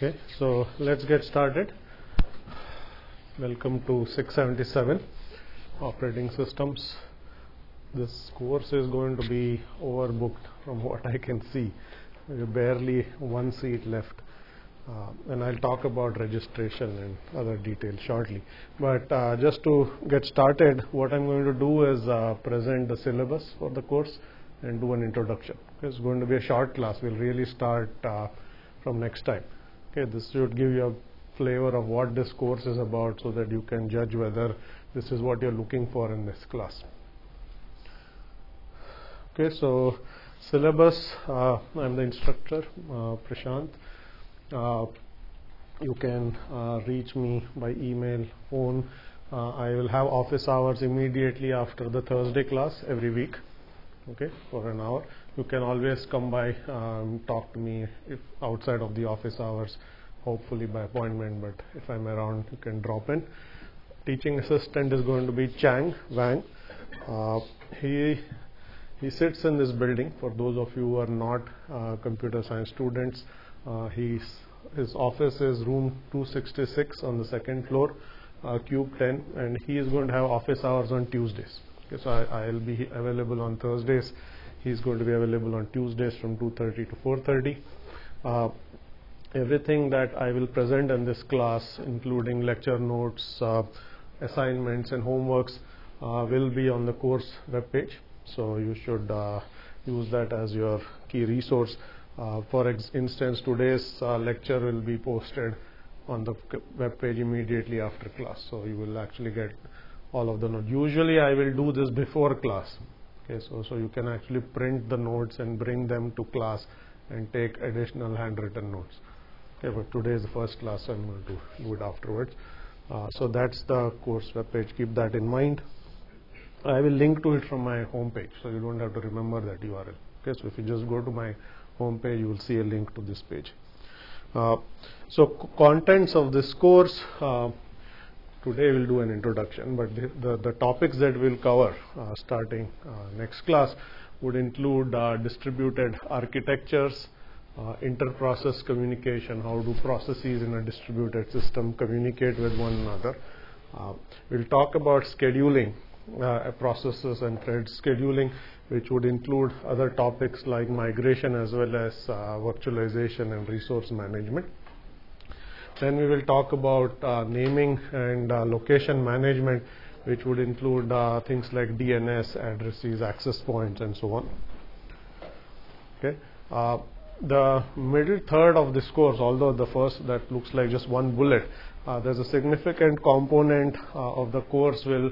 Okay, so let's get started. Welcome to 677 operating systems. This course is going to be overbooked from what I can see. There's barely one seat left, and I'll talk about registration and other details shortly. But just to get started, what I'm going to do is present the syllabus for the course and do an introduction. It's going to be a short class. We'll really start from next time. Okay, this should give you a flavor of what this course is about so that you can judge whether this is what you're looking for in this class. Okay, so syllabus, I'm the instructor, Prashant. You can reach me by email, phone. I will have office hours immediately after the Thursday class every week, okay, for an hour. You can always come by, talk to me if outside of the office hours, hopefully by appointment, but if I'm around, you can drop in. Teaching assistant is going to be Chang Wang. He sits in this building. For those of you who are not computer science students, his office is room 266 on the second floor, cube 10, and he is going to have office hours on Tuesdays. Okay, so I'll be available on Thursdays. He's going to be available on Tuesdays from 2:30 to 4:30. Everything that I will present in this class, including lecture notes, assignments and homeworks, will be on the course webpage. So you should use that as your key resource. For instance, today's lecture will be posted on the webpage immediately after class. So you will actually get all of the notes. Usually I will do this before class. Okay, so you can actually print the notes and bring them to class and take additional handwritten notes. Okay, but today is the first class, so I'm going to do it afterwards. So that's the course webpage. Keep that in mind. I will link to it from my homepage, so you don't have to remember that URL. Okay, so if you just go to my homepage, you will see a link to this page. So contents of this course. Today we'll do an introduction, but the topics that we'll cover starting next class would include distributed architectures, inter-process communication, how do processes in a distributed system communicate with one another. We'll talk about scheduling, processes and thread scheduling, which would include other topics like migration as well as virtualization and resource management. Then we will talk about naming and location management, which would include things like DNS, addresses, access points, and so on. Okay. The middle third of this course, although the first that looks like just one bullet, there's a significant component of the course will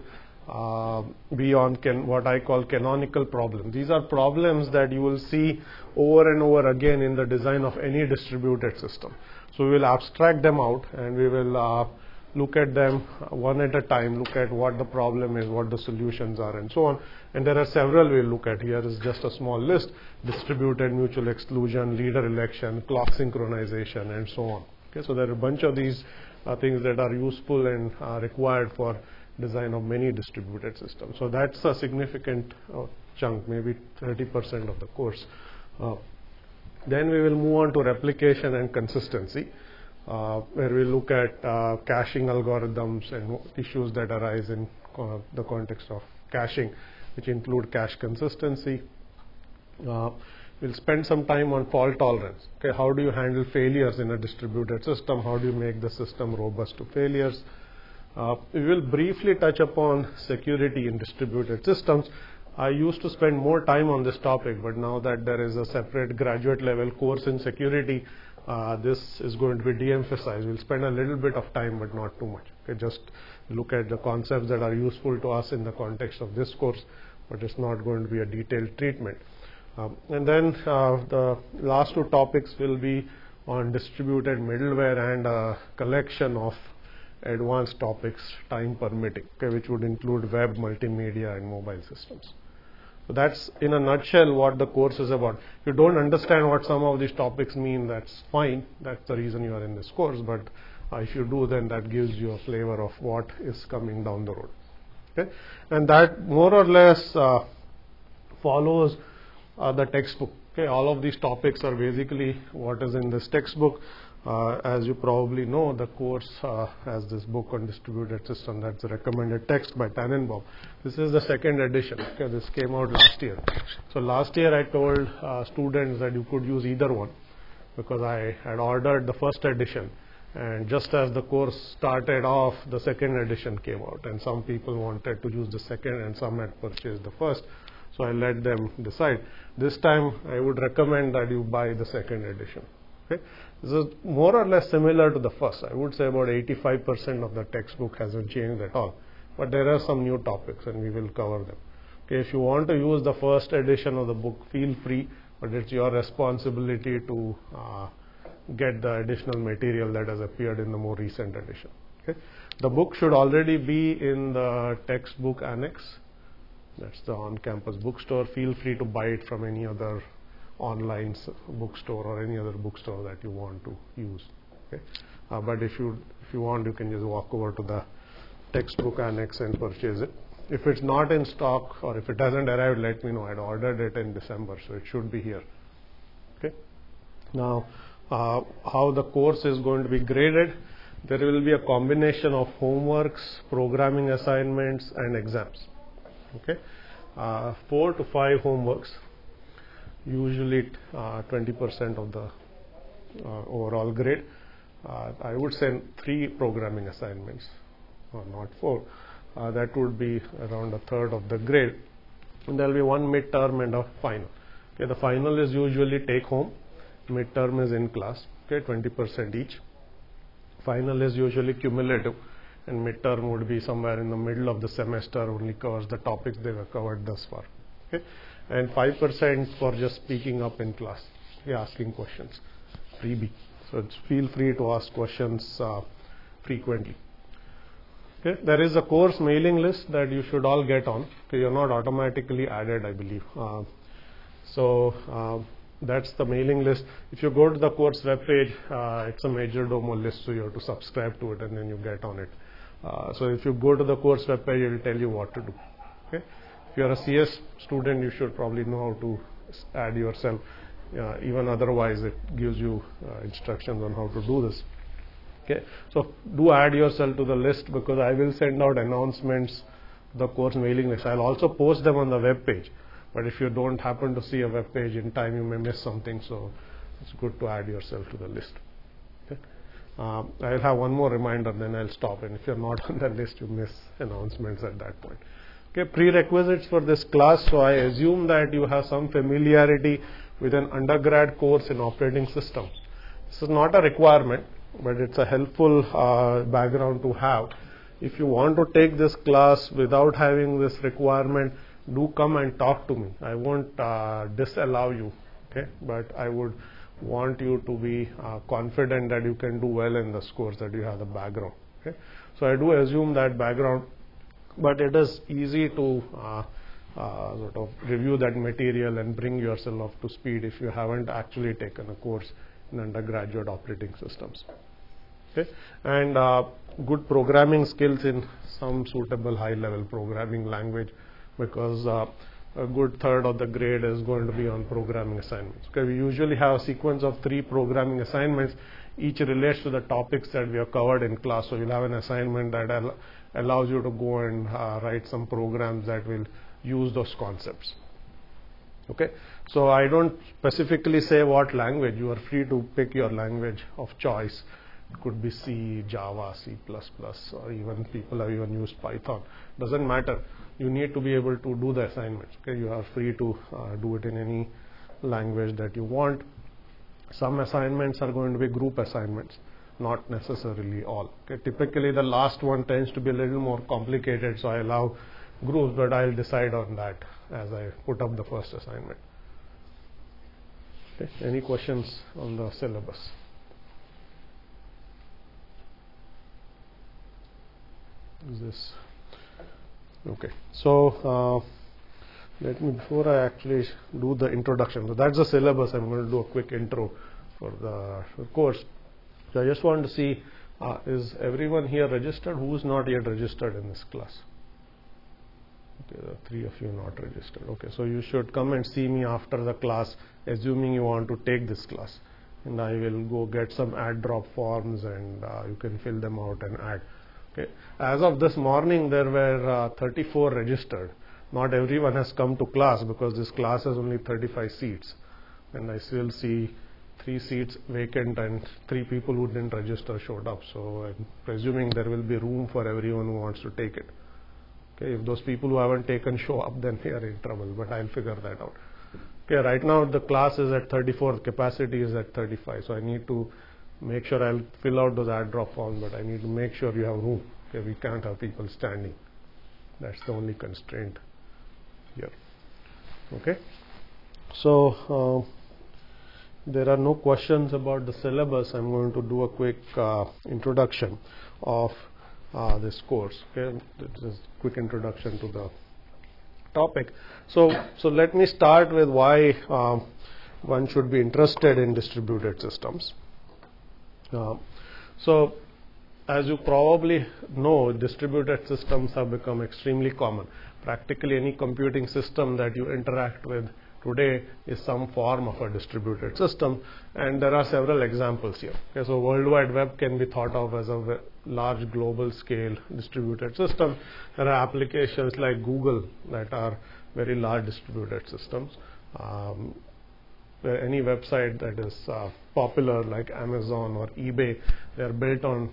be on what I call canonical problems. These are problems that you will see over and over again in the design of any distributed system. So we will abstract them out and we will look at them one at a time, look at what the problem is, what the solutions are, and so on. And there are several we'll look at. Here is just a small list: distributed mutual exclusion, leader election, clock synchronization, and so on. Okay, so there are a bunch of these things that are useful and required for design of many distributed systems. So that's a significant chunk, maybe 30% of the course. Then we will move on to replication and consistency, where we look at caching algorithms and issues that arise in the context of caching, which include cache consistency. We'll spend some time on fault tolerance. Okay, how do you handle failures in a distributed system? How do you make the system robust to failures? We will briefly touch upon security in distributed systems. I used to spend more time on this topic, but now that there is a separate graduate level course in security, this is going to be de-emphasized. We'll spend a little bit of time, but not too much. Okay, just look at the concepts that are useful to us in the context of this course, but it's not going to be a detailed treatment. And then the last two topics will be on distributed middleware and a collection of advanced topics, time permitting, okay, which would include web, multimedia, and mobile systems. So that's in a nutshell what the course is about. If you don't understand what some of these topics mean, that's fine. That's the reason you are in this course. But if you do, then that gives you a flavor of what is coming down the road. Okay, and that more or less follows the textbook. Okay, all of these topics are basically what is in this textbook. As you probably know, the course has this book on distributed system. That's a recommended text by Tannenbaum. This is the second edition. Okay, this came out last year. So last year I told students that you could use either one, because I had ordered the first edition, and just as the course started off, the second edition came out, and some people wanted to use the second and some had purchased the first. So I let them decide. This time I would recommend that you buy the second edition. Okay? This is more or less similar to the first. I would say about 85% of the textbook hasn't changed at all, but there are some new topics and we will cover them. Okay, if you want to use the first edition of the book, feel free, but it's your responsibility to get the additional material that has appeared in the more recent edition. Okay? The book should already be in the textbook annex. That's the on-campus bookstore. Feel free to buy it from any other online bookstore or any other bookstore that you want to use. Okay? But if you want, you can just walk over to the textbook annex and purchase it. If it's not in stock or if it hasn't arrived, let me know. I'd ordered it in December, so it should be here. Okay. Now, how the course is going to be graded? There will be a combination of homeworks, programming assignments, and exams. Okay, 4 to 5 homeworks, usually 20% of the overall grade. I would say 3 programming assignments, or not 4. That would be around a third of the grade. And there will be one midterm and a final. Okay, the final is usually take home. Midterm is in class. Okay, 20% each. Final is usually cumulative, and midterm would be somewhere in the middle of the semester, only covers the topics they were covered thus far. Okay, and 5% for just speaking up in class, okay, asking questions, freebie. So feel free to ask questions frequently. Okay, there is a course mailing list that you should all get on. Okay, you're not automatically added, I believe. That's the mailing list. If you go to the course webpage, it's a Majordomo list, so you have to subscribe to it and then you get on it. So if you go to the course webpage, it will tell you what to do. Okay? If you are a CS student, you should probably know how to add yourself. Even otherwise, it gives you instructions on how to do this. Okay, so do add yourself to the list, because I will send out announcements, the course mailing list. I'll also post them on the web page, but if you don't happen to see a web page in time, you may miss something, so it's good to add yourself to the list. Okay. I'll have one more reminder, then I'll stop, and if you're not on the list, you miss announcements at that point. Okay, prerequisites for this class. So I assume that you have some familiarity with an undergrad course in operating system. This is not a requirement, but it's a helpful background to have. If you want to take this class without having this requirement, do come and talk to me. I won't disallow you, okay? But I would want you to be confident that you can do well in this course, that you have the background. Okay? So I do assume that background, but it is easy to sort of review that material and bring yourself up to speed if you haven't actually taken a course in undergraduate operating systems. Okay? And good programming skills in some suitable high-level programming language, because a good third of the grade is going to be on programming assignments. Okay, we usually have a sequence of 3 programming assignments. Each relates to the topics that we have covered in class. So you'll have an assignment that allows you to go and write some programs that will use those concepts. Okay, so I don't specifically say what language. You are free to pick your language of choice. It could be C, Java, C++, or even people have even used Python. Doesn't matter. You need to be able to do the assignments. Okay, you are free to do it in any language that you want. Some assignments are going to be group assignments, not necessarily all. Okay, typically the last one tends to be a little more complicated, so I allow groups, but I'll decide on that as I put up the first assignment. Okay, any questions on the syllabus? Is this okay? So let me, before I actually do the introduction, so that's the syllabus. I'm going to do a quick intro for the course. So I just want to see, is everyone here registered? Who is not yet registered in this class? Okay, there are 3 of you not registered. Okay, so you should come and see me after the class, assuming you want to take this class. and I will go get some add drop forms, and you can fill them out and add. Okay. As of this morning, there were 34 registered. Not everyone has come to class because this class has only 35 seats, and I still see 3 seats vacant and 3 people who didn't register showed up. So I'm presuming there will be room for everyone who wants to take it. Okay, if those people who haven't taken show up, then they are in trouble, but I'll figure that out. Okay, right now the class is at 34, the capacity is at 35, so I need to make sure I'll fill out those add drop forms, but I need to make sure you have room. Okay, we can't have people standing. That's the only constraint here. Okay, so there are no questions about the syllabus. I'm going to do a quick introduction of this course. Okay, this is a quick introduction to the topic. So let me start with why one should be interested in distributed systems. So as you probably know, distributed systems have become extremely common. Practically any computing system that you interact with today is some form of a distributed system, and there are several examples here. Okay, so World Wide Web can be thought of as a large global scale distributed system. There are applications like Google that are very large distributed systems. Any website that is popular like Amazon or eBay, they are built on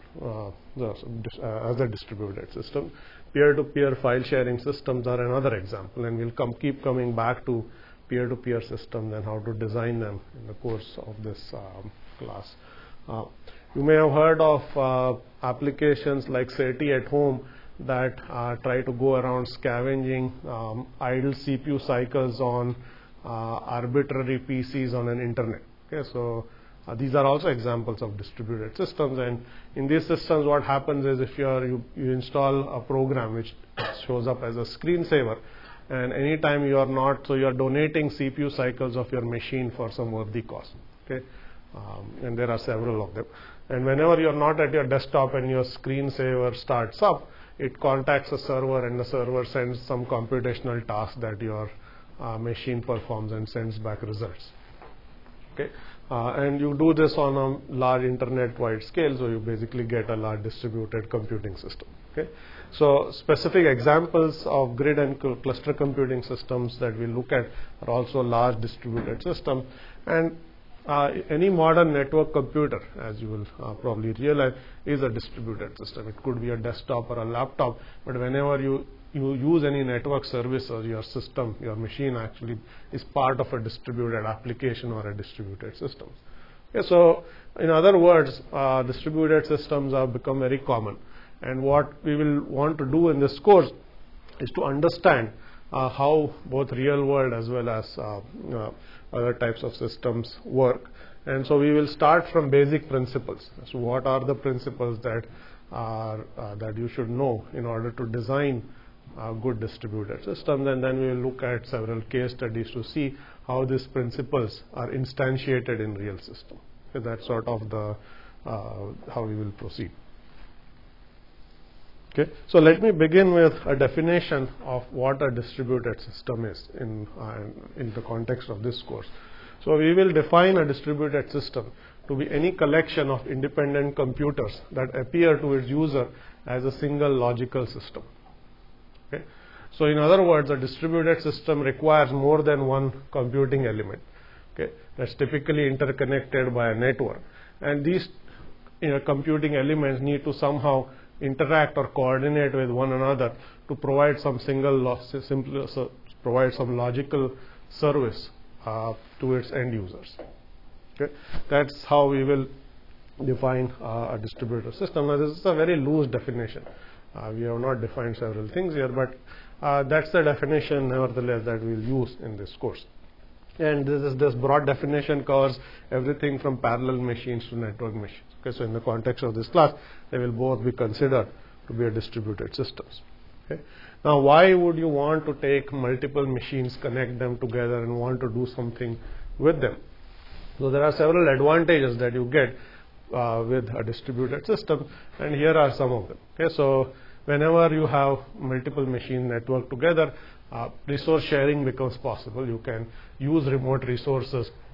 as a distributed system. Peer-to-peer file sharing systems are another example, and we'll keep coming back to peer-to-peer systems and how to design them in the course of this class. You may have heard of applications like SETI at home that try to go around scavenging idle CPU cycles on arbitrary PCs on an internet. Okay, so these are also examples of distributed systems, and in these systems what happens is if you install a program which shows up as a screensaver, and anytime you are not, so you are donating CPU cycles of your machine for some worthy cause. Okay, and there are several of them. And whenever you are not at your desktop and your screensaver starts up, it contacts a server, and the server sends some computational task that your machine performs and sends back results. Okay, and you do this on a large internet-wide scale, so you basically get a large distributed computing system. Okay, so specific examples of grid and cluster computing systems that we look at are also large distributed systems, and any modern network computer, as you will probably realize, is a distributed system. It could be a desktop or a laptop, but whenever you use any network services, your system, your machine actually is part of a distributed application or a distributed system. Okay, so in other words, distributed systems have become very common, and what we will want to do in this course is to understand how both real world as well as other types of systems work. And so we will start from basic principles. So what are the principles that you should know in order to design good distributed systems, and then we will look at several case studies to see how these principles are instantiated in real system. So that's sort of the how we will proceed. Okay, so let me begin with a definition of what a distributed system is in the context of this course. So we will define a distributed system to be any collection of independent computers that appear to its user as a single logical system. Okay, so in other words, a distributed system requires more than one computing element. Okay, that's typically interconnected by a network, and these computing elements need to somehow interact or coordinate with one another to provide some provide some logical service to its end users. Okay, that's how we will define a distributed system. Now, this is a very loose definition. We have not defined several things here, but that's the definition, nevertheless, that we'll use in this course. And this broad definition covers everything from parallel machines to network machines. Okay, so in the context of this class, they will both be considered to be a distributed systems. Okay. Now, why would you want to take multiple machines, connect them together, and want to do something with them? So there are several advantages that you get with a distributed system, and here are some of them. Okay, so whenever you have multiple machines networked together, resource sharing becomes possible. You can use remote resources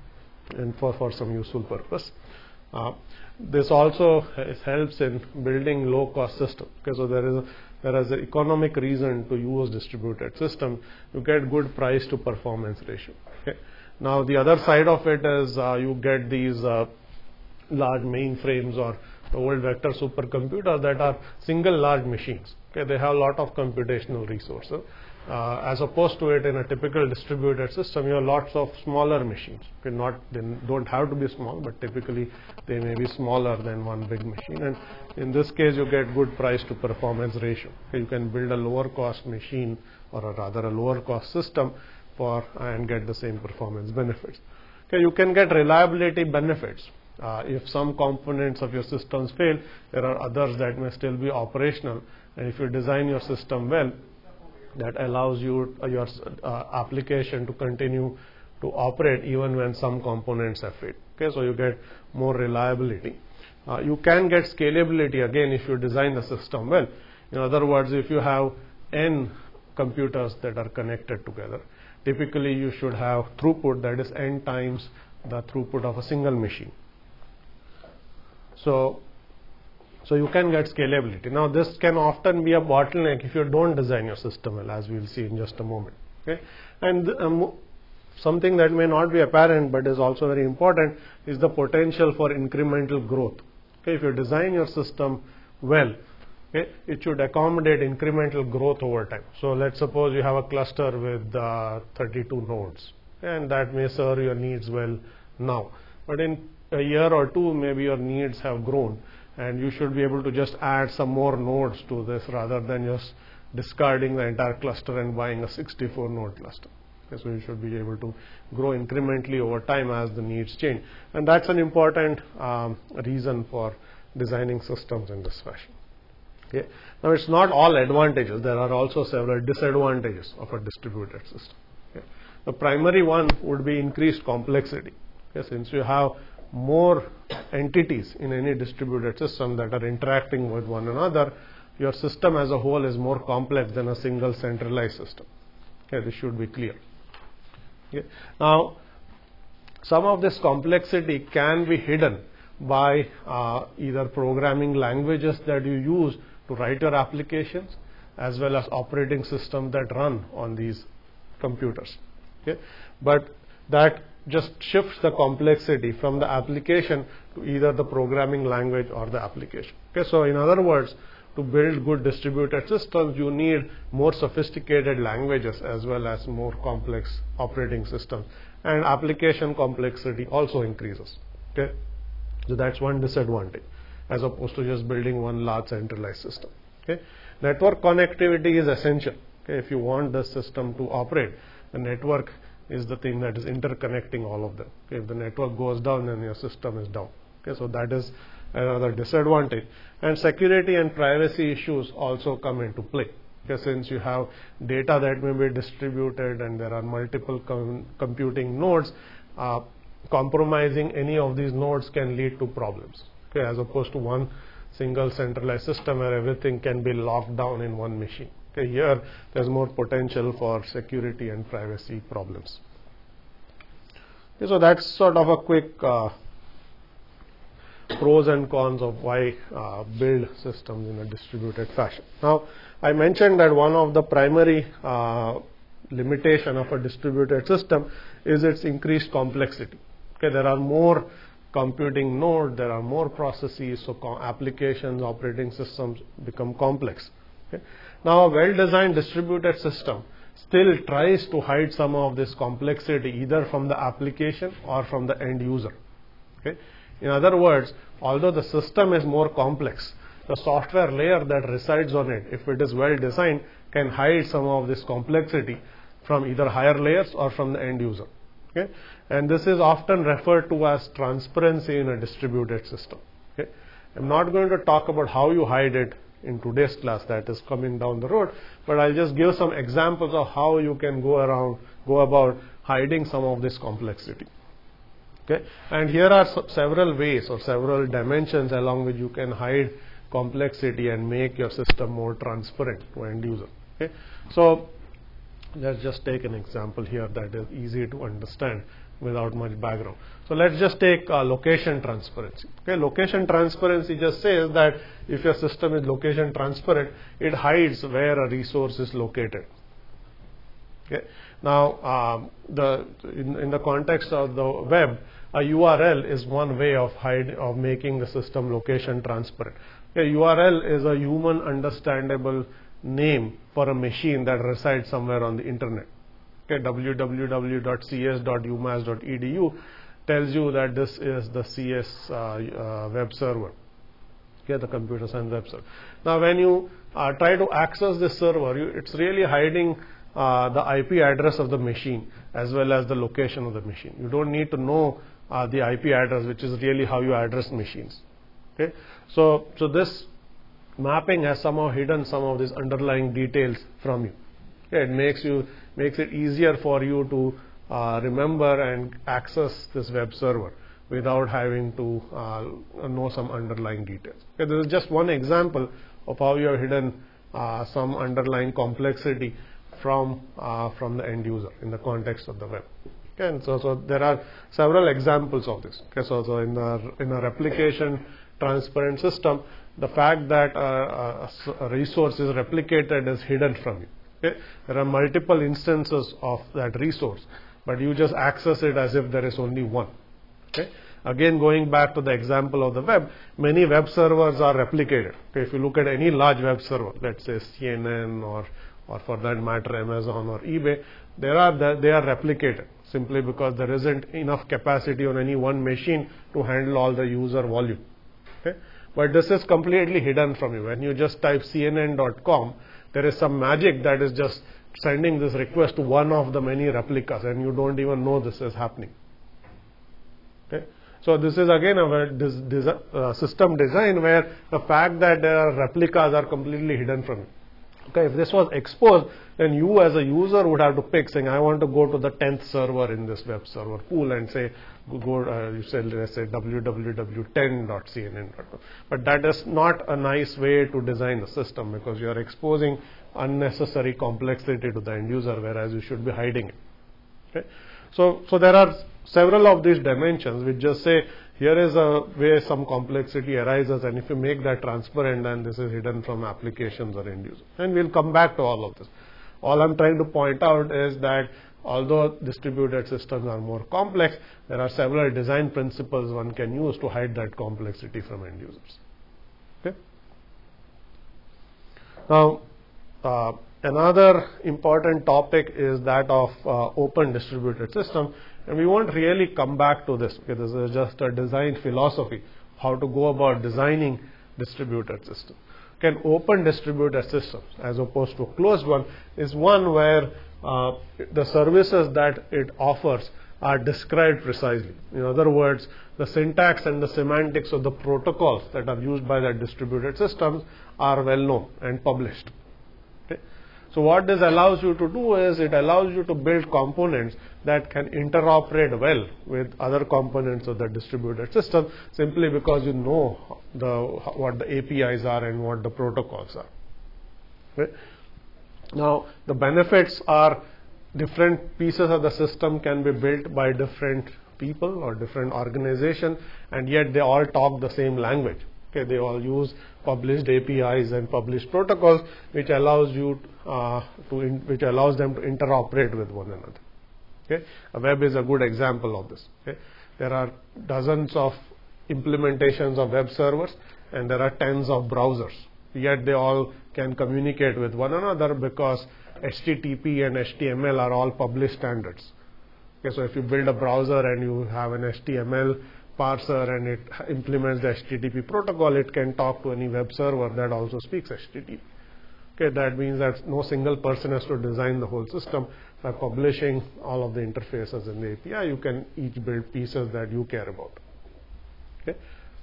and for some useful purpose. This also helps in building low cost system. Okay, so there is an economic reason to use distributed system. You get good price to performance ratio. Okay. Now the other side of it is you get these large mainframes or the old vector supercomputers that are single large machines. Okay, they have a lot of computational resources. As opposed to it in a typical distributed system, you have lots of smaller machines. Okay, they don't have to be small, but typically they may be smaller than one big machine. And in this case, you get good price to performance ratio. Okay, you can build a lower cost machine, or rather a lower cost system and get the same performance benefits. Okay, you can get reliability benefits. If some components of your systems fail, there are others that may still be operational. And if you design your system well, that allows you your application to continue to operate even when some components have failed. Okay, so you get more reliability. You can get scalability again if you design the system well. In other words, if you have n computers that are connected together, typically you should have throughput that is n times the throughput of a single machine. So you can get scalability. Now this can often be a bottleneck if you don't design your system well, as we will see in just a moment. Okay? And something that may not be apparent but is also very important is the potential for incremental growth. Okay? If you design your system well, okay, it should accommodate incremental growth over time. So let's suppose you have a cluster with 32 nodes, and that may serve your needs well now. But in a year or two, maybe your needs have grown, and you should be able to just add some more nodes to this rather than just discarding the entire cluster and buying a 64 node cluster. Okay, so you should be able to grow incrementally over time as the needs change, and that's an important reason for designing systems in this fashion. Okay. Now it's not all advantages, there are also several disadvantages of a distributed system. Okay. The primary one would be increased complexity. Okay. Since you have more entities in any distributed system that are interacting with one another, your system as a whole is more complex than a single centralized system. Okay, this should be clear. Okay. Now, some of this complexity can be hidden by either programming languages that you use to write your applications, as well as operating systems that run on these computers. Okay. But that just shifts the complexity from the application to either the programming language or the application. Okay, so in other words, to build good distributed systems, you need more sophisticated languages as well as more complex operating systems, and application complexity also increases. Okay, so that's one disadvantage, as opposed to just building one large centralized system. Okay, network connectivity is essential. Okay, if you want the system to operate, the network is the thing that is interconnecting all of them. Okay, if the network goes down, then your system is down. Okay, so that is another disadvantage. And security and privacy issues also come into play. Okay, since you have data that may be distributed and there are multiple computing nodes, compromising any of these nodes can lead to problems. Okay, as opposed to one single centralized system where everything can be locked down in one machine. Okay, here there's more potential for security and privacy problems. Okay, so that's sort of a quick pros and cons of why build systems in a distributed fashion. Now, I mentioned that one of the primary limitation of a distributed system is its increased complexity. Okay, there are more computing nodes, there are more processes, so applications, operating systems become complex. Okay. Now, a well-designed distributed system still tries to hide some of this complexity either from the application or from the end user. Okay. In other words, although the system is more complex, the software layer that resides on it, if it is well designed, can hide some of this complexity from either higher layers or from the end user. Okay. And this is often referred to as transparency in a distributed system. Okay. I'm not going to talk about how you hide it in today's class, that is coming down the road, but I'll just give some examples of how you can go about hiding some of this complexity. Okay, and here are several ways or several dimensions along which you can hide complexity and make your system more transparent to end user. Okay, so Let's just take an example here that is easy to understand without much background. So let's just take location transparency. Okay, location transparency just says that if your system is location transparent, it hides where a resource is located. Okay. Now, in the context of the web, a URL is one way of making the system location transparent. Okay, URL is a human understandable name for a machine that resides somewhere on the internet. Okay, www.cs.umass.edu tells you that this is the CS web server. Okay, the computer science web server. Now, when you try to access this server, it's really hiding the IP address of the machine as well as the location of the machine. You don't need to know the IP address, which is really how you address machines. Okay, so this mapping has somehow hidden some of these underlying details from you. Okay, it makes it easier for you to remember and access this web server without having to know some underlying details. Okay, this is just one example of how you have hidden some underlying complexity from the end user in the context of the web. Okay, and so there are several examples of this. Okay, so in a replication transparent system, the fact that a resource is replicated is hidden from you. Okay, there are multiple instances of that resource, but you just access it as if there is only one. Okay, again going back to the example of the web, many web servers are replicated. Okay, if you look at any large web server, let's say CNN or for that matter Amazon or eBay, they are replicated simply because there isn't enough capacity on any one machine to handle all the user volume. Okay, but this is completely hidden from you. When you just type CNN.com, there is some magic that is just sending this request to one of the many replicas, and you don't even know this is happening. Okay, so this is again a system design where the fact that there are replicas are completely hidden from you. Okay, if this was exposed, then you as a user would have to pick, saying, I want to go to the 10th server in this web server pool and say, let's say www.10.cnn.com. But that is not a nice way to design a system, because you are exposing unnecessary complexity to the end user, whereas you should be hiding it. Okay, so there are several of these dimensions which just say, here is a way some complexity arises, and if you make that transparent, then this is hidden from applications or end user. And we'll come back to all of this. All I'm trying to point out is that although distributed systems are more complex, there are several design principles one can use to hide that complexity from end users. Okay. Now, another important topic is that of open distributed system. And we won't really come back to this, because this is just a design philosophy, how to go about designing distributed systems. Okay, an open distributed system, as opposed to a closed one, is one where the services that it offers are described precisely. In other words, the syntax and the semantics of the protocols that are used by that distributed systems are well known and published. Okay. So what this allows you to do is, it allows you to build components that can interoperate well with other components of the distributed system, simply because you know what the APIs are and what the protocols are. Okay. Now, the benefits are different pieces of the system can be built by different people or different organizations, and yet they all talk the same language. Okay, they all use published APIs and published protocols, which allows them to interoperate with one another. Okay, a web is a good example of this. Okay, there are dozens of implementations of web servers, and there are tens of browsers. Yet they all can communicate with one another because HTTP and HTML are all published standards. Okay, so if you build a browser and you have an HTML parser and it implements the HTTP protocol, it can talk to any web server that also speaks HTTP. Okay, that means that no single person has to design the whole system. By publishing all of the interfaces in the API, you can each build pieces that you care about. Okay,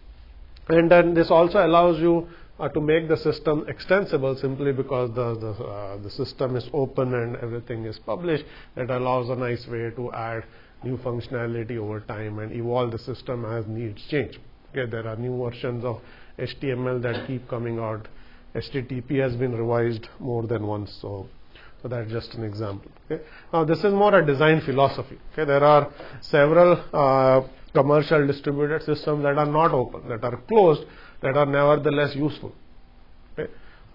and then this also allows you to make the system extensible, simply because the system is open and everything is published. It allows a nice way to add new functionality over time and evolve the system as needs change. Okay, there are new versions of HTML that keep coming out. HTTP has been revised more than once, so So that's just an example. Okay. Now this is more a design philosophy. Okay. There are several commercial distributed systems that are not open, that are closed, that are nevertheless useful. Okay.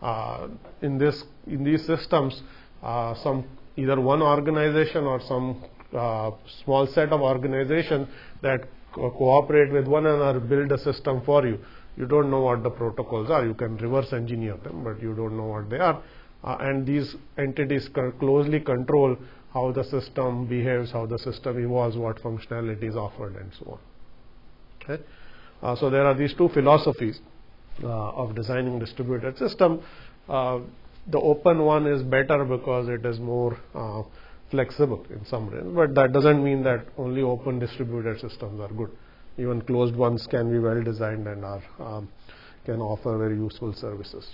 In these systems, some either one organization or some small set of organizations that cooperate with one another build a system for you. You don't know what the protocols are. You can reverse engineer them, but you don't know what they are. And these entities closely control how the system behaves, how the system evolves, what functionality is offered, and so on. Okay? So there are these two philosophies of designing distributed system. The open one is better because it is more flexible in some ways, but that doesn't mean that only open distributed systems are good. Even closed ones can be well designed and are can offer very useful services.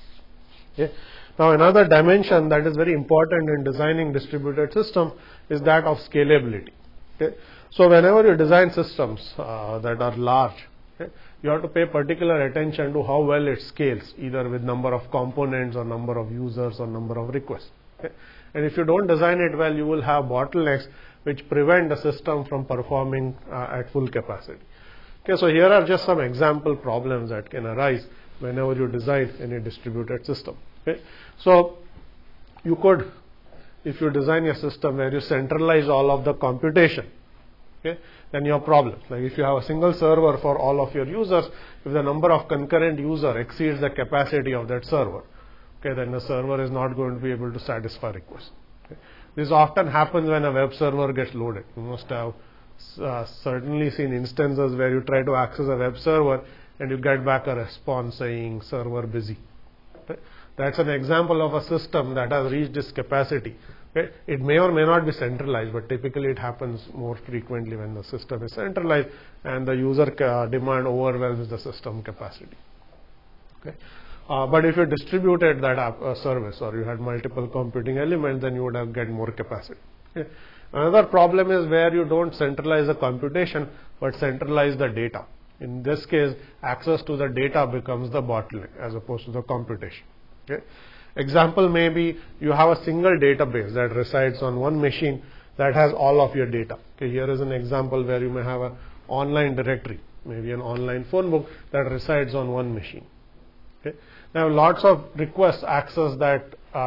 Okay. Now another dimension that is very important in designing distributed system is that of scalability. Okay. So whenever you design systems that are large, okay, you have to pay particular attention to how well it scales, either with number of components or number of users or number of requests. Okay. And if you don't design it well, you will have bottlenecks which prevent the system from performing at full capacity. Okay, so here are just some example problems that can arise whenever you design any distributed system. Okay. So you could, if you design a system where you centralize all of the computation, okay, then you have problems. Like if you have a single server for all of your users, if the number of concurrent users exceeds the capacity of that server, okay, then the server is not going to be able to satisfy requests. Okay. This often happens when a web server gets loaded. You must have certainly seen instances where you try to access a web server and you get back a response saying server busy. Okay. That's an example of a system that has reached its capacity. Okay. It may or may not be centralized, but typically it happens more frequently when the system is centralized and the user demand overwhelms the system capacity. Okay. But if you distributed that service or you had multiple computing elements, then you would have get more capacity. Okay. Another problem is where you don't centralize the computation but centralize the data. In this case, access to the data becomes the bottleneck as opposed to the computation. Okay. Example may be you have a single database that resides on one machine that has all of your data. Okay. Here is an example where you may have an online directory, maybe an online phone book that resides on one machine. Okay. Now lots of requests access that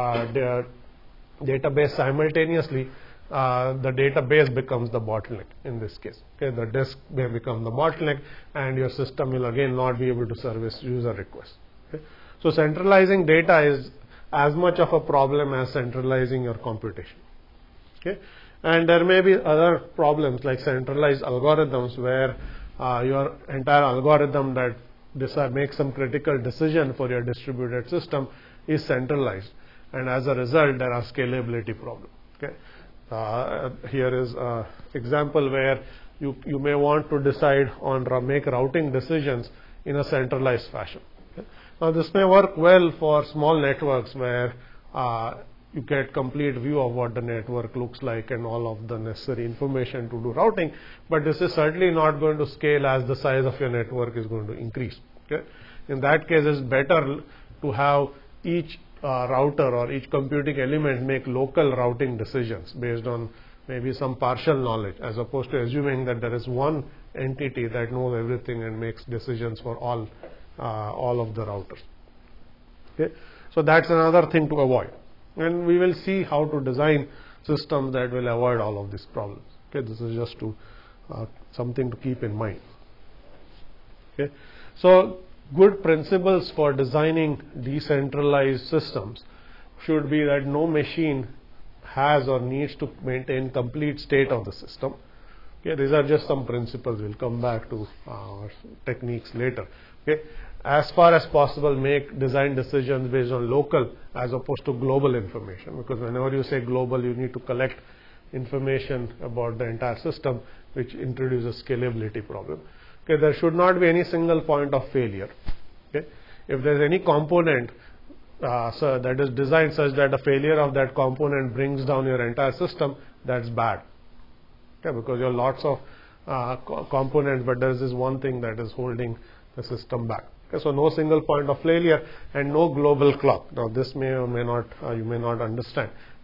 database simultaneously. The database becomes the bottleneck in this case. Okay. The disk may become the bottleneck and your system will again not be able to service user requests. Okay. So centralizing data is as much of a problem as centralizing your computation. Okay. And there may be other problems like centralized algorithms where your entire algorithm that makes some critical decision for your distributed system is centralized, and as a result there are scalability problems. Okay. Here is an example where you may want to decide on make routing decisions in a centralized fashion. Okay. Now this may work well for small networks where you get complete view of what the network looks like and all of the necessary information to do routing, but this is certainly not going to scale as the size of your network is going to increase. Okay. In that case, it's better to have each router or each computing element make local routing decisions based on maybe some partial knowledge, as opposed to assuming that there is one entity that knows everything and makes decisions for all of the routers. Okay. So that's another thing to avoid, and we will see how to design systems that will avoid all of these problems. Okay. This is just to something to keep in mind. Okay. So good principles for designing decentralized systems should be that no machine has or needs to maintain complete state of the system. Okay, these are just some principles. We'll come back to techniques later. Okay, as far as possible, make design decisions based on local as opposed to global information, because whenever you say global, you need to collect information about the entire system, which introduces scalability problem. Okay, there should not be any single point of failure. Okay, if there is any component that is designed such that a failure of that component brings down your entire system, that's bad. Okay, because you have lots of components, but there is this one thing that is holding the system back. Okay, so no single point of failure and no global clock. Now this may or may not you may not understand.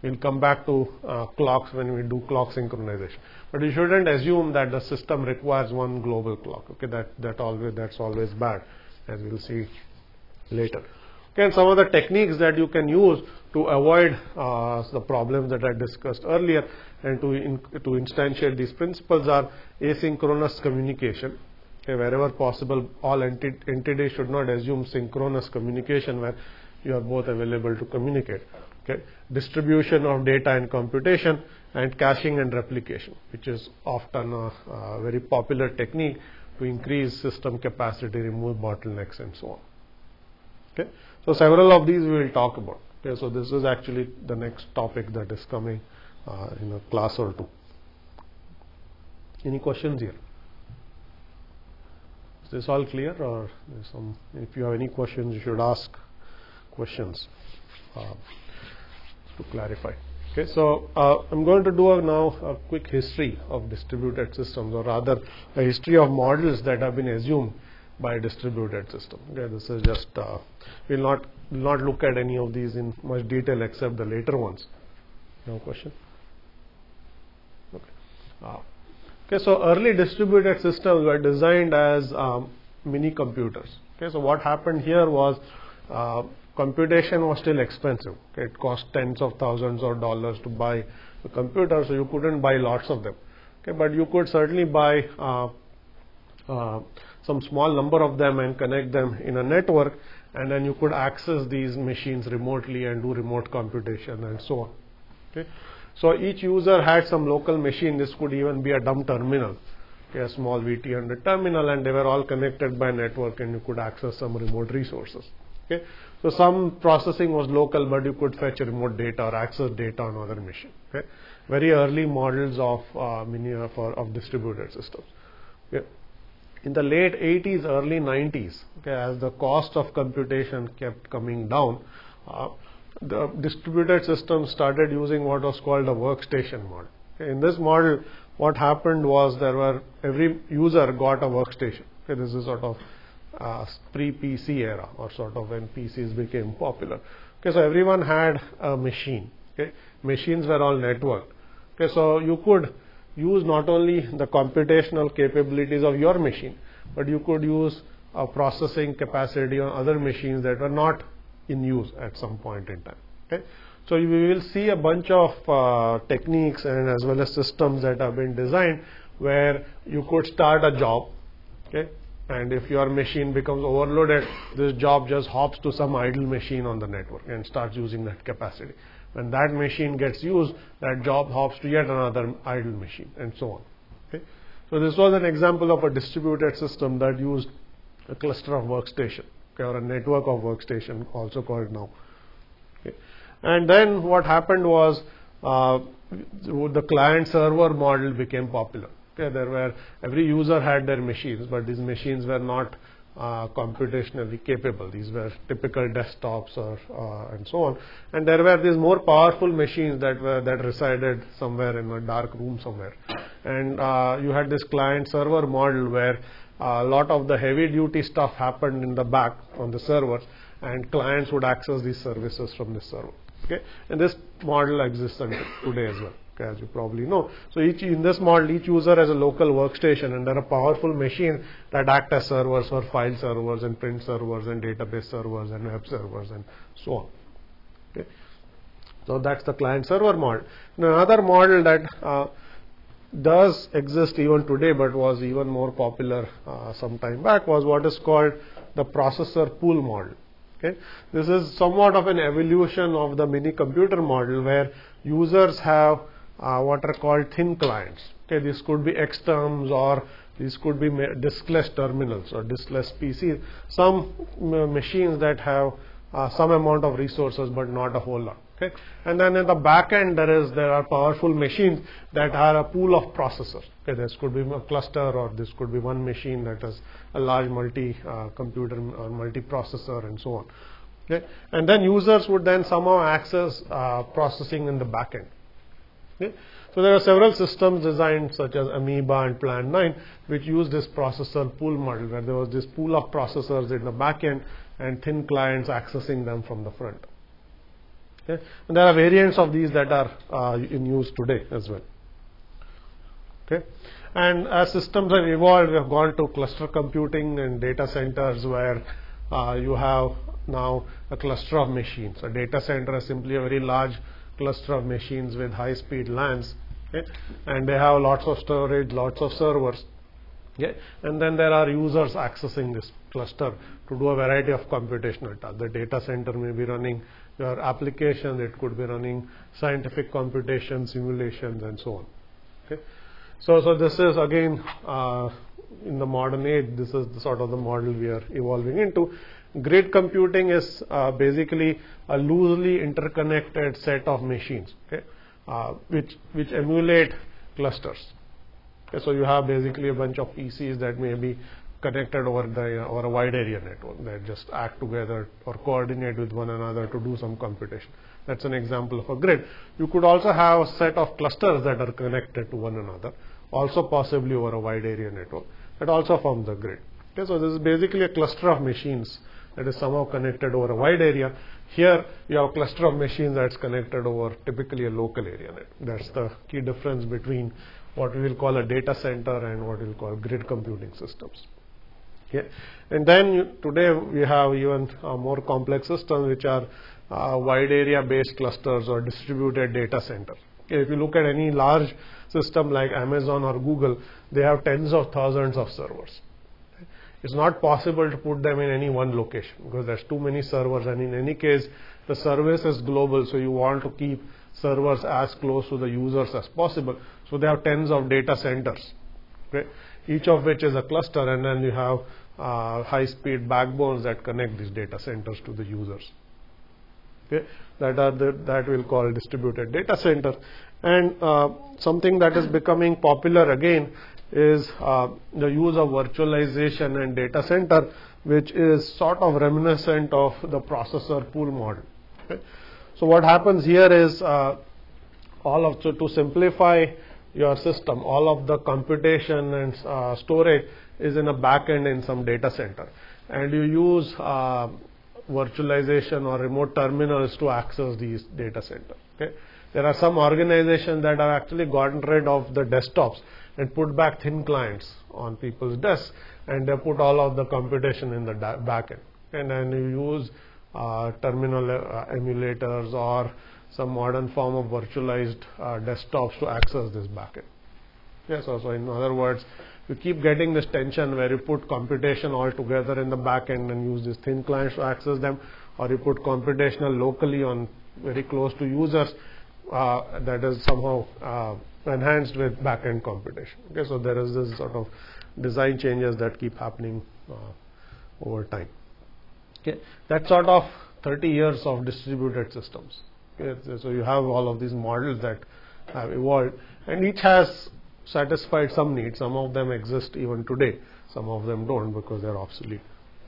We'll come back to clocks when we do clock synchronization. But you shouldn't assume that the system requires one global clock. Okay, that's always bad, as we'll see later. Okay, and some of the techniques that you can use to avoid the problems that I discussed earlier and to instantiate these principles are asynchronous communication. Okay, wherever possible, all entities should not assume synchronous communication where you are both available to communicate. Okay, distribution of data and computation, and caching and replication, which is often a very popular technique to increase system capacity, remove bottlenecks, and so on. Okay, so several of these we will talk about. Okay, so this is actually the next topic that is coming in a class or two. Any questions here? Is this all clear, or if you have any questions, you should ask questions to clarify. Okay, so I'm going to do now a quick history of distributed systems, or rather a history of models that have been assumed by a distributed system. Okay, this is just we'll not look at any of these in much detail except the later ones. No question? Okay. Okay, so early distributed systems were designed as mini computers. Okay, so what happened here was computation was still expensive. Okay, it cost tens of thousands of dollars to buy a computer, so you couldn't buy lots of them. Okay, but you could certainly buy some small number of them and connect them in a network, and then you could access these machines remotely and do remote computation and so on. Okay, so each user had some local machine. This could even be a dumb terminal, okay, a small VT100 terminal, and they were all connected by network, and you could access some remote resources. Okay, so some processing was local, but you could fetch remote data or access data on other machine. Okay, very early models of distributed systems. Okay. In the late 80s, early 90s, okay, as the cost of computation kept coming down, the distributed system started using what was called a workstation model. Okay, in this model, what happened was every user got a workstation. Okay, this is sort of pre-PC era, or sort of when PCs became popular. Okay, so everyone had a machine. Okay, machines were all networked. Okay, so you could use not only the computational capabilities of your machine, but you could use a processing capacity on other machines that were not in use at some point in time. Okay, so we will see a bunch of techniques and as well as systems that have been designed where you could start a job. Okay, and if your machine becomes overloaded, this job just hops to some idle machine on the network and starts using that capacity. When that machine gets used, that job hops to yet another idle machine, and so on. Okay, so this was an example of a distributed system that used a cluster of workstation, okay, or a network of workstation, also called now. Okay, and then what happened was the client-server model became popular. Okay, every user had their machines, but these machines were not computationally capable. These were typical desktops and so on. And there were these more powerful machines that resided somewhere in a dark room somewhere. And you had this client-server model where a lot of the heavy-duty stuff happened in the back on the servers, and clients would access these services from the server. Okay, and this model exists until today as well. Okay, as you probably know. So in this model, each user has a local workstation, and there are powerful machines that act as servers for file servers and print servers and database servers and web servers and so on. Okay, so that's the client-server model. Now, another model that does exist even today, but was even more popular some time back, was what is called the processor pool model. Okay, this is somewhat of an evolution of the mini computer model, where users have what are called thin clients. Okay, this could be XTerms, or these could be diskless terminals or diskless PCs. Some machines that have some amount of resources, but not a whole lot. Okay, and then in the back end there are powerful machines that are a pool of processors. Okay, this could be a cluster, or this could be one machine that has a large multi-computer or multi-processor and so on. Okay, and then users would then somehow access processing in the back end. Okay, so there are several systems designed, such as Amoeba and Plan 9, which use this processor pool model, where there was this pool of processors in the back end and thin clients accessing them from the front. Okay? And there are variants of these that are in use today as well. Okay? And as systems have evolved, we have gone to cluster computing and data centers where you have now a cluster of machines. A data center is simply a very large cluster of machines with high-speed LANs, okay? And they have lots of storage, lots of servers. Okay? And then there are users accessing this cluster to do a variety of computational tasks. The data center may be running your application, it could be running scientific computation, simulations, and so on. Okay? So this is again in the modern age, this is the sort of the model we are evolving into. Grid computing is basically a loosely interconnected set of machines, okay, which emulate clusters. Okay, so you have basically a bunch of PCs that may be connected over a wide area network that just act together or coordinate with one another to do some computation. That's an example of a grid. You could also have a set of clusters that are connected to one another, also possibly over a wide area network, that also forms a grid. Okay, so this is basically a cluster of machines that is somehow connected over a wide area. Here you have a cluster of machines that's connected over typically a local area net. That's the key difference between what we will call a data center and what we will call grid computing systems. Okay. And then today we have even more complex systems which are wide area based clusters or distributed data centers. Okay. If you look at any large system like Amazon or Google, they have tens of thousands of servers. It's not possible to put them in any one location because there's too many servers, and in any case the service is global, so you want to keep servers as close to the users as possible. So they have tens of data centers, okay, each of which is a cluster, and then you have high-speed backbones that connect these data centers to the users. Okay, that we'll call distributed data center. And something that is becoming popular again is the use of virtualization and data center, which is sort of reminiscent of the processor pool model. Okay. So what happens here is to simplify your system, all of the computation and storage is in a backend in some data center, and you use virtualization or remote terminals to access these data centers. Okay. There are some organizations that have actually gotten rid of the desktops and put back thin clients on people's desks, and they put all of the computation in the backend. And then you use terminal emulators or some modern form of virtualized desktops to access this backend. Yes, so in other words, you keep getting this tension where you put computation all together in the backend and use these thin clients to access them, or you put computational locally on very close to users that is somehow enhanced with backend computation. Okay, so there is this sort of design changes that keep happening over time. Okay, that's sort of 30 years of distributed systems. Okay, so you have all of these models that have evolved, and each has satisfied some needs. Some of them exist even today, some of them don't because they're obsolete.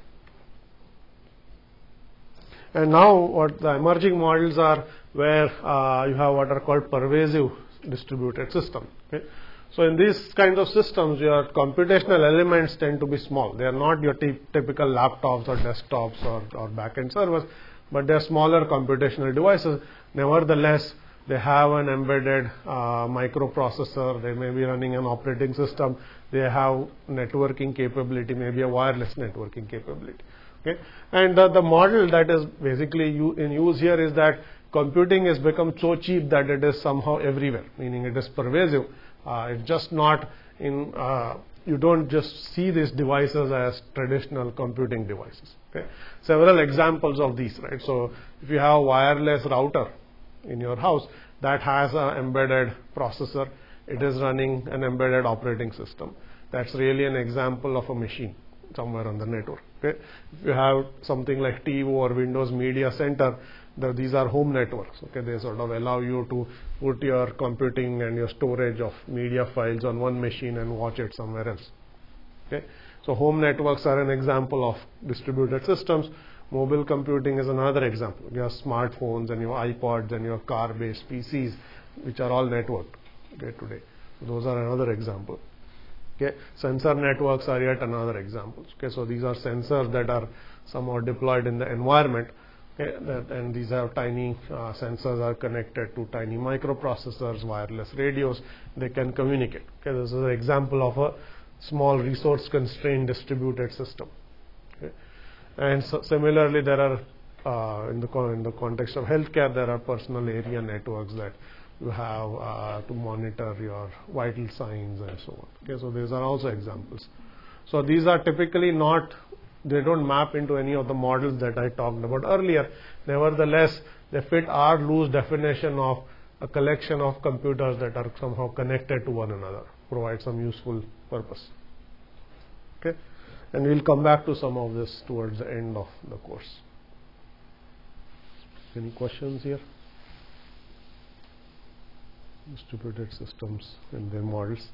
And now what the emerging models are where you have what are called pervasive distributed systems. Okay. So in these kinds of systems, your computational elements tend to be small. They are not your typical laptops or desktops or backend servers, but they are smaller computational devices. Nevertheless, they have an embedded microprocessor. They may be running an operating system. They have networking capability, maybe a wireless networking capability. Okay. And the model that is basically in use here is that computing has become so cheap that it is somehow everywhere, meaning it is pervasive. It's just not in, you don't just see these devices as traditional computing devices. Okay. Several examples of these, right? So if you have a wireless router in your house that has an embedded processor, it is running an embedded operating system. That's really an example of a machine somewhere on the network. Okay. If you have something like TiVo or Windows Media Center, these are home networks. Okay, they sort of allow you to put your computing and your storage of media files on one machine and watch it somewhere else. Okay, so home networks are an example of distributed systems. Mobile computing is another example. You have smartphones and your iPods and your car-based PCs, which are all networked today. So those are another example. Okay, sensor networks are yet another example. Okay, so these are sensors that are somehow deployed in the environment. Okay, and these have tiny sensors are connected to tiny microprocessors, wireless radios. They can communicate. Okay, this is an example of a small resource constrained distributed system. Okay. And so similarly, there are in the context of healthcare, there are personal area networks that you have to monitor your vital signs and so on. Okay, so these are also examples. So these are typically not, they don't map into any of the models that I talked about earlier. Nevertheless, they fit our loose definition of a collection of computers that are somehow connected to one another, provide some useful purpose. Okay, and we'll come back to some of this towards the end of the course. Any questions here? Distributed systems and their models.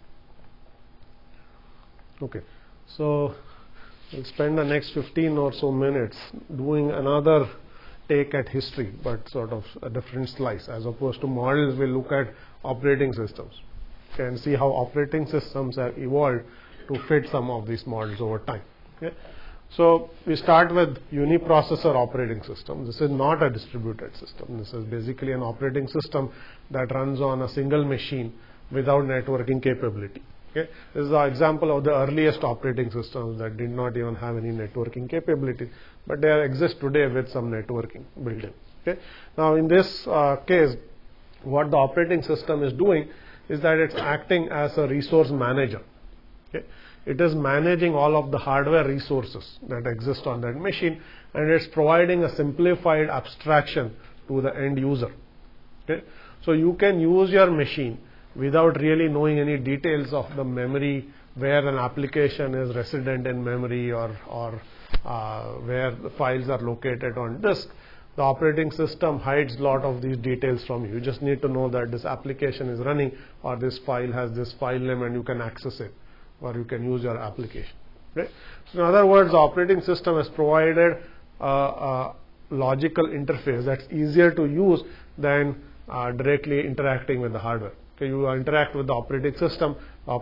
Okay, so we'll spend the next 15 or so minutes doing another take at history, but sort of a different slice. As opposed to models, we'll look at operating systems, okay, and see how operating systems have evolved to fit some of these models over time. Okay. So we start with uniprocessor operating system. This is not a distributed system. This is basically an operating system that runs on a single machine without networking capability. Okay. This is an example of the earliest operating systems that did not even have any networking capability, but they exist today with some networking built in. Okay. Now in this case, what the operating system is doing is that it's acting as a resource manager. Okay. It is managing all of the hardware resources that exist on that machine, and it's providing a simplified abstraction to the end user. Okay. So you can use your machine without really knowing any details of the memory, where an application is resident in memory, or where the files are located on disk. The operating system hides a lot of these details from you. You just need to know that this application is running, or this file has this file name, and you can access it, or you can use your application. Right? So in other words, the operating system has provided a logical interface that's easier to use than directly interacting with the hardware. Okay, you interact with the operating system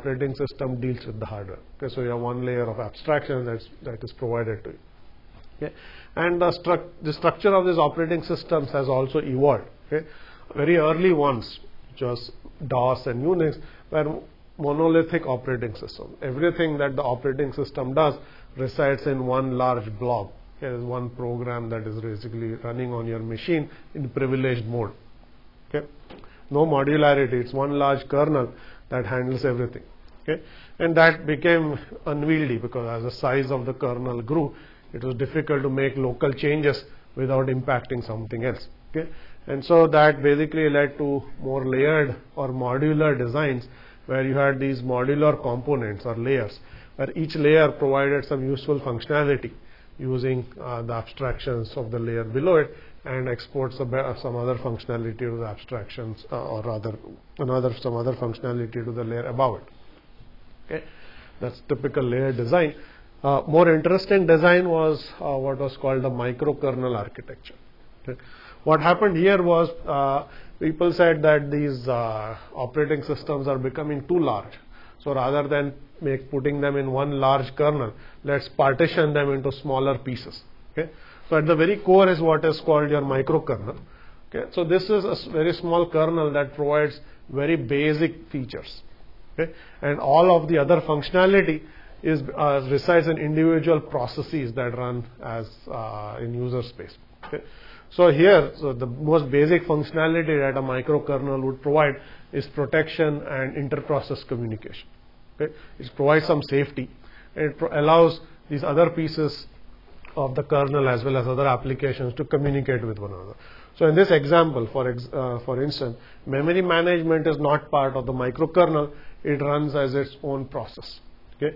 deals with the hardware. Okay, so you have one layer of abstraction that is provided to you. Okay, and the structure of these operating systems has also evolved. Okay, very early ones, which was DOS and Unix, were monolithic operating system. Everything that the operating system does resides in one large blob. There is one program that is basically running on your machine in privileged mode. Okay, no modularity. It's one large kernel that handles everything. Okay, and that became unwieldy because as the size of the kernel grew, it was difficult to make local changes without impacting something else. Okay, and so that basically led to more layered or modular designs, where you had these modular components or layers, where each layer provided some useful functionality using the abstractions of the layer below it, and exports some other functionality to the abstractions, or rather some other functionality to the layer above it. Okay, that's typical layer design. More interesting design was what was called the microkernel architecture. Okay. What happened here was people said that these operating systems are becoming too large. So rather than putting them in one large kernel, let's partition them into smaller pieces. Okay. So at the very core is what is called your microkernel. Okay. So this is a very small kernel that provides very basic features. Okay. And all of the other functionality is resides in individual processes that run as in user space. Okay. So here, the most basic functionality that a microkernel would provide is protection and inter-process communication. Okay. It provides some safety, and it allows these other pieces of the kernel as well as other applications to communicate with one another. So in this example, for instance, memory management is not part of the microkernel. It runs as its own process. Okay.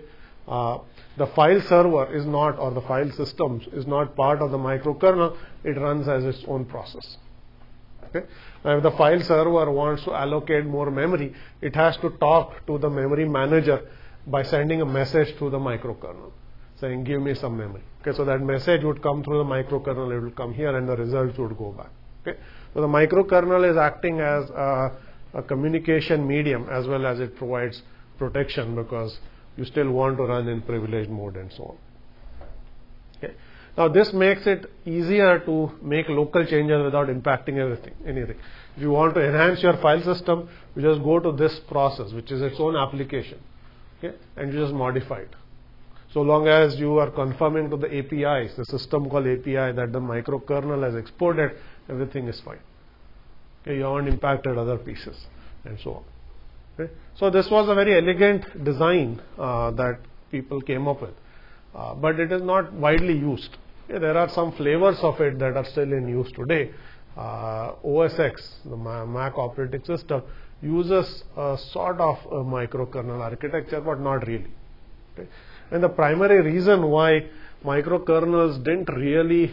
The file server is not, or the file systems is not part of the microkernel. It runs as its own process. Okay. Now, if the file server wants to allocate more memory, it has to talk to the memory manager by sending a message to the microkernel, saying, "Give me some memory." Okay. So that message would come through the microkernel. It will come here, and the results would go back. Okay. So the microkernel is acting as a communication medium as well as it provides protection, because you still want to run in privileged mode and so on. Okay. Now this makes it easier to make local changes without impacting anything. If you want to enhance your file system, you just go to this process, which is its own application, okay, and you just modify it. So long as you are confirming to the APIs, the system called API that the microkernel has exported, everything is fine. Okay, you haven't impacted other pieces and so on. Okay. So this was a very elegant design that people came up with, but it is not widely used. Okay, there are some flavors of it that are still in use today. OS X, the Mac operating system, uses a sort of a microkernel architecture, but not really. Okay. And the primary reason why microkernels didn't really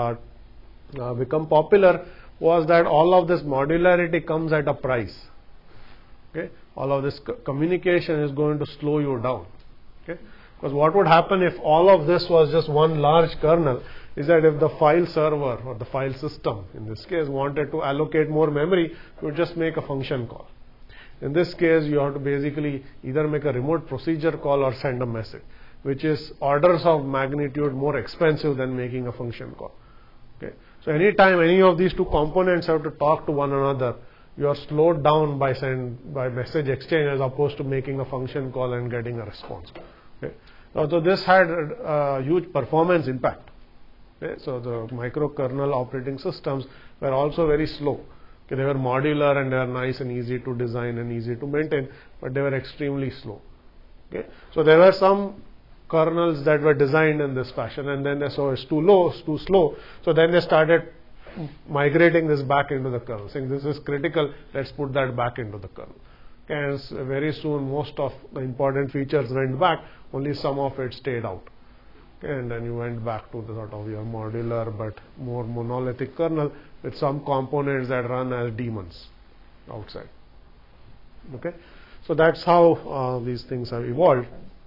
become popular was that all of this modularity comes at a price. Okay. All of this communication is going to slow you down. Okay. Because what would happen if all of this was just one large kernel is that if the file server or the file system in this case wanted to allocate more memory, you would just make a function call. In this case, you have to basically either make a remote procedure call or send a message, which is orders of magnitude more expensive than making a function call. Okay. So anytime any of these two components have to talk to one another, you are slowed down by message exchange as opposed to making a function call and getting a response. Okay. So this had a huge performance impact. Okay. So the microkernel operating systems were also very slow. Okay. They were modular and they were nice and easy to design and easy to maintain, but they were extremely slow. Okay. So there were some kernels that were designed in this fashion, and then they saw it's too low, it's too slow. So then they started migrating this back into the kernel, saying this is critical, let's put that back into the kernel. Okay, and very soon most of the important features went back, only some of it stayed out. Okay, and then you went back to the sort of your modular but more monolithic kernel with some components that run as daemons outside. Okay, so that's how these things have evolved.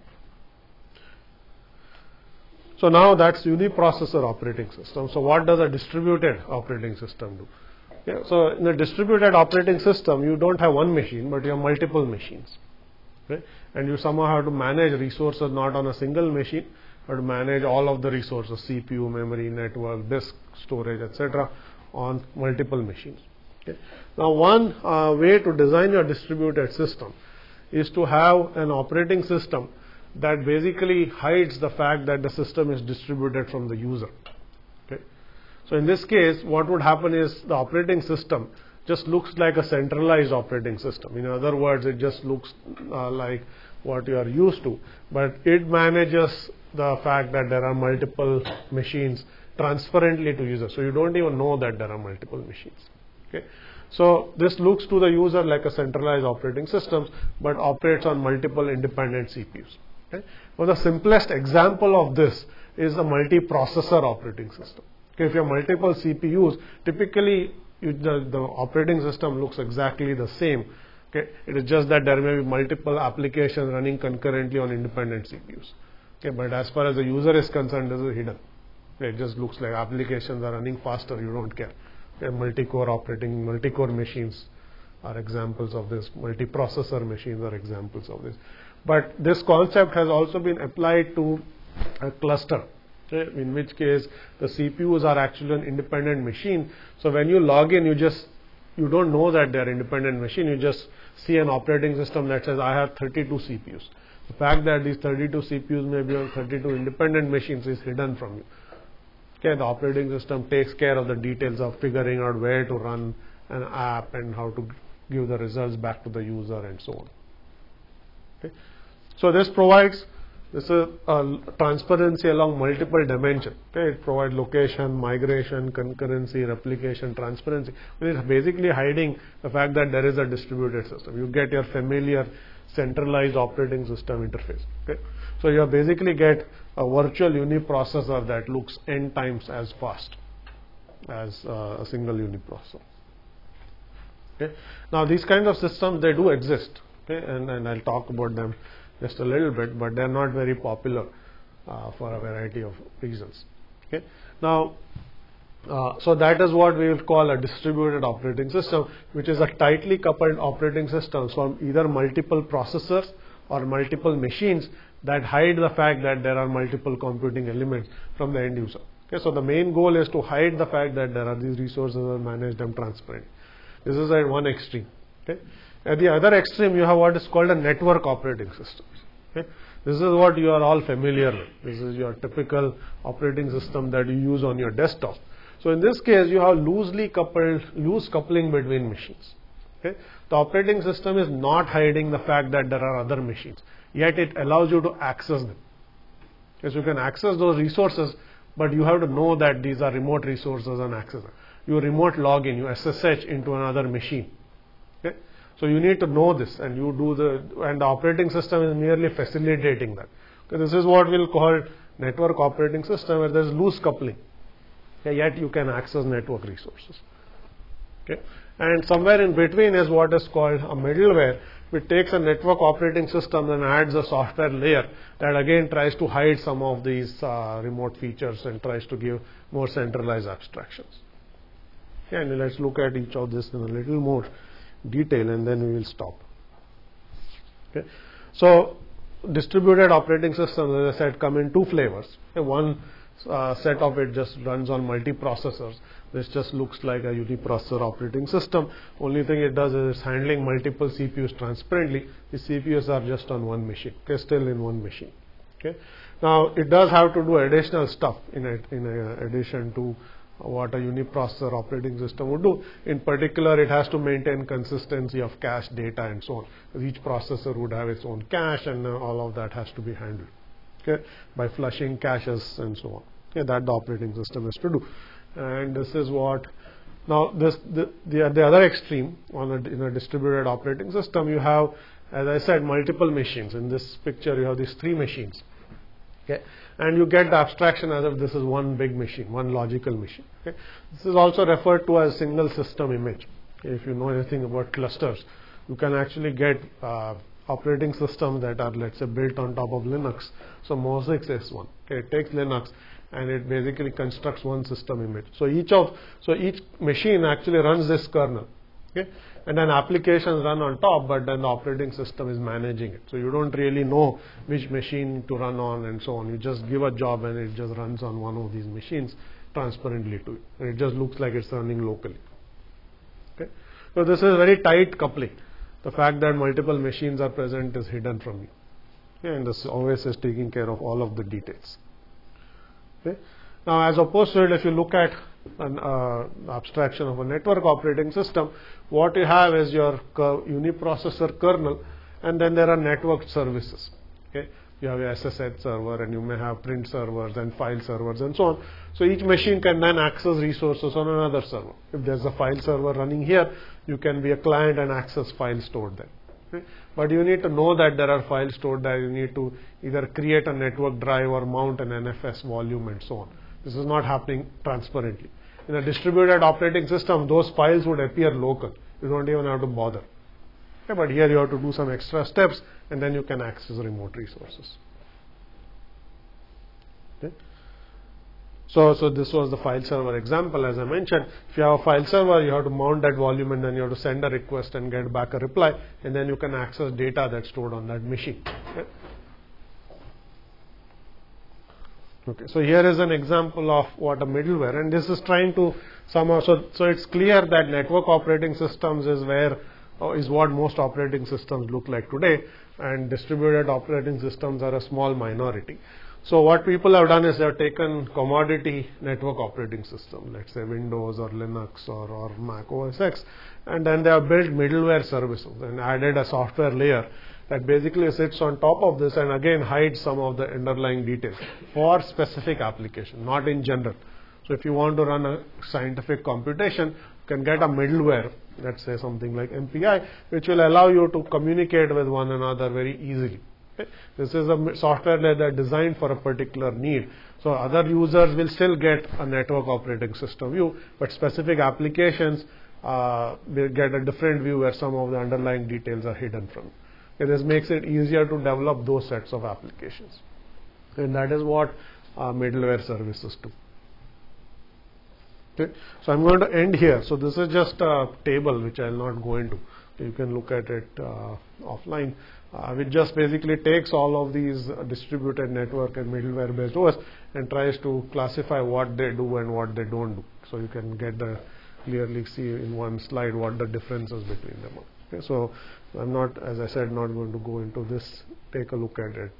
So now that's uniprocessor operating system. So what does a distributed operating system do? Yeah, so in a distributed operating system, you don't have one machine, but you have multiple machines. Okay? And you somehow have to manage resources not on a single machine, but to manage all of the resources, CPU, memory, network, disk, storage, etc. on multiple machines. Okay? Now one way to design your distributed system is to have an operating system that basically hides the fact that the system is distributed from the user. Okay. So in this case, what would happen is the operating system just looks like a centralized operating system. In other words, it just looks like what you are used to, but it manages the fact that there are multiple machines transparently to users. So you don't even know that there are multiple machines. Okay. So this looks to the user like a centralized operating system, but operates on multiple independent CPUs. Okay. Well, the simplest example of this is a multiprocessor operating system. Okay. If you have multiple CPUs, typically the operating system looks exactly the same. Okay. It is just that there may be multiple applications running concurrently on independent CPUs. Okay. But as far as the user is concerned, this is hidden. Okay. It just looks like applications are running faster, you don't care. Okay. Multi-core machines are examples of this. Multiprocessor machines are examples of this. But this concept has also been applied to a cluster, okay, in which case the CPUs are actually an independent machine. So when you log in, you don't know that they are independent machine. You just see an operating system that says I have 32 CPUs. The fact that these 32 CPUs may be on 32 independent machines is hidden from you. Okay, the operating system takes care of the details of figuring out where to run an app and how to give the results back to the user and so on. Okay. So this provides transparency along multiple dimensions. Okay. It provides location, migration, concurrency, replication, transparency. It is basically hiding the fact that there is a distributed system. You get your familiar centralized operating system interface. Okay. So you basically get a virtual uniprocessor that looks n times as fast as a single uniprocessor. Okay. Now these kinds of systems, they do exist. Okay, and I'll talk about them just a little bit, but they're not very popular for a variety of reasons. Okay. Now, so that is what we will call a distributed operating system, which is a tightly coupled operating system from either multiple processors or multiple machines that hide the fact that there are multiple computing elements from the end user. Okay, so the main goal is to hide the fact that there are these resources and manage them transparently. This is at one extreme. Okay. At the other extreme, you have what is called a network operating system. Okay. This is what you are all familiar with. This is your typical operating system that you use on your desktop. So in this case, you have loose coupling between machines. Okay. The operating system is not hiding the fact that there are other machines, yet it allows you to access them. Yes, you can access those resources, but you have to know that these are remote resources and access them. You remote login, you SSH into another machine. Okay. So you need to know this, and you do and the operating system is merely facilitating that. Okay. This is what we'll call network operating system, where there's loose coupling. Okay. Yet you can access network resources. Okay. And somewhere in between is what is called a middleware, which takes a network operating system and adds a software layer that again tries to hide some of these remote features and tries to give more centralized abstractions. Okay. And let's look at each of this in a little more detail, and then we will stop. Okay. So distributed operating systems, as I said, come in two flavors. Okay. One set of it just runs on multiprocessors. This just looks like a uniprocessor operating system. Only thing it does is it's handling multiple CPUs transparently. The CPUs are just on one machine. Okay. Still in one machine. Okay. Now it does have to do additional stuff in addition to what a uniprocessor operating system would do. In particular, it has to maintain consistency of cache data and so on. Each processor would have its own cache, and all of that has to be handled, okay, by flushing caches and so on. Okay, that the operating system has to do. And this is what now the other extreme in a distributed operating system, you have, as I said, multiple machines. In this picture, you have these three machines. Okay. And you get the abstraction as if this is one big machine, one logical machine. Okay. This is also referred to as single system image. Okay. If you know anything about clusters, you can actually get operating systems that are, let's say, built on top of Linux. So Mosix is one. Okay. It takes Linux and it basically constructs one system image. So each machine actually runs this kernel. Okay. And then applications run on top, but then the operating system is managing it. So you don't really know which machine to run on and so on. You just give a job and it just runs on one of these machines transparently to you. And it just looks like it's running locally. Okay. So this is very tight coupling. The fact that multiple machines are present is hidden from you. Okay. And this always is taking care of all of the details. Okay. Now, as opposed to it, if you look at an abstraction of a network operating system, what you have is your uniprocessor kernel, and then there are networked services. Okay. You have a SSH server, and you may have print servers and file servers and so on. So each machine can then access resources on another server. If there's a file server running here, you can be a client and access files stored there. Okay. But you need to know that there are files stored there. You need to either create a network drive or mount an NFS volume and so on. This is not happening transparently. In a distributed operating system, those files would appear local. You don't even have to bother. Okay, but here you have to do some extra steps, and then you can access remote resources. Okay. So this was the file server example. As I mentioned, if you have a file server, you have to mount that volume, and then you have to send a request and get back a reply, and then you can access data that's stored on that machine. Okay. Okay, so here is an example of what a middleware, and this is trying to somehow, so it's clear that network operating systems is what most operating systems look like today, and distributed operating systems are a small minority. So what people have done is they have taken commodity network operating system, let's say Windows or Linux or Mac OS X, and then they have built middleware services and added a software layer that basically sits on top of this and again hides some of the underlying details for specific application, not in general. So if you want to run a scientific computation, you can get a middleware, let's say something like MPI, which will allow you to communicate with one another very easily. Okay. This is a software layer that's designed for a particular need. So other users will still get a network operating system view, but specific applications will get a different view where some of the underlying details are hidden from you. This makes it easier to develop those sets of applications, and that is what middleware services do. Okay. So I'm going to end here. So this is just a table which I will not go into. You can look at it offline, which just basically takes all of these distributed network and middleware based OS and tries to classify what they do and what they don't do. So you can get the clearly see in one slide what the differences between them are. Okay, so I'm not, as I said, not going to go into this. Take a look at it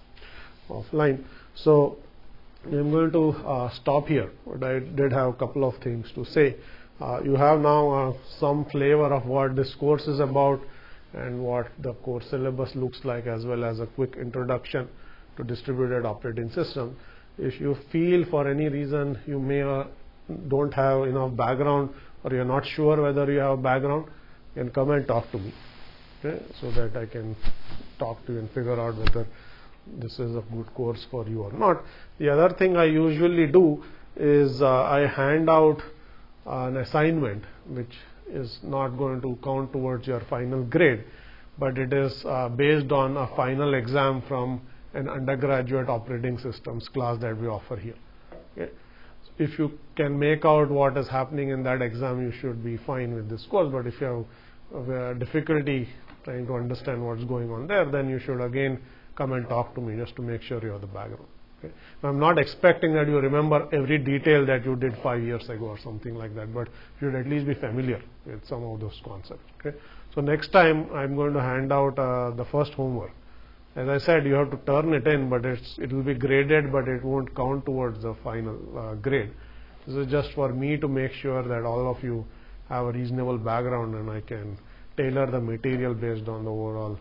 offline. So I'm going to stop here, but I did have a couple of things to say. You have now some flavor of what this course is about and what the course syllabus looks like, as well as a quick introduction to distributed operating system. If you feel for any reason you may don't have enough background, or you're not sure whether you have background, you can come and talk to me, okay, so that I can talk to you and figure out whether this is a good course for you or not. The other thing I usually do is I hand out an assignment which is not going to count towards your final grade, but it is based on a final exam from an undergraduate operating systems class that we offer here. Okay. So if you can make out what is happening in that exam, you should be fine with this course. But if you have difficulty trying to understand what's going on there, then you should again come and talk to me just to make sure you have the background. Okay. Now, I'm not expecting that you remember every detail that you did 5 years ago or something like that, but you should at least be familiar with some of those concepts. Okay. So next time I'm going to hand out the first homework. As I said, you have to turn it in, but it will be graded, but it won't count towards the final grade. This is just for me to make sure that all of you have a reasonable background and I can tailor the material based on the overall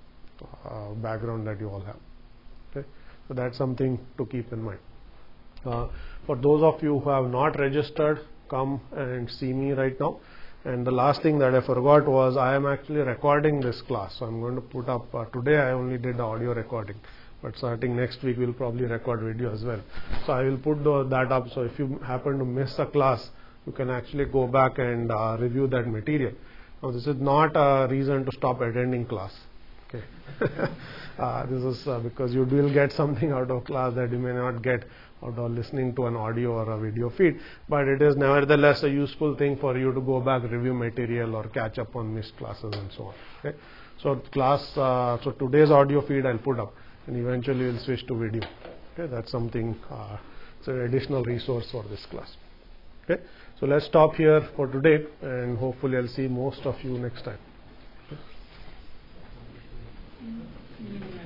background that you all have. Okay. So that's something to keep in mind. For those of you who have not registered, come and see me right now. And the last thing that I forgot was I am actually recording this class. So I'm going to put up, today I only did the audio recording, but starting next week we'll probably record video as well. So I will put that up, so if you happen to miss a class, you can actually go back and review that material. Now this is not a reason to stop attending class. Okay. This is because you will get something out of class that you may not get out of listening to an audio or a video feed, but it is nevertheless a useful thing for you to go back, review material, or catch up on missed classes and so on. Okay. So so today's audio feed I'll put up, and eventually we'll switch to video. Okay. That's something, it's an additional resource for this class. Okay. So let's stop here for today, and hopefully I'll see most of you next time. Okay.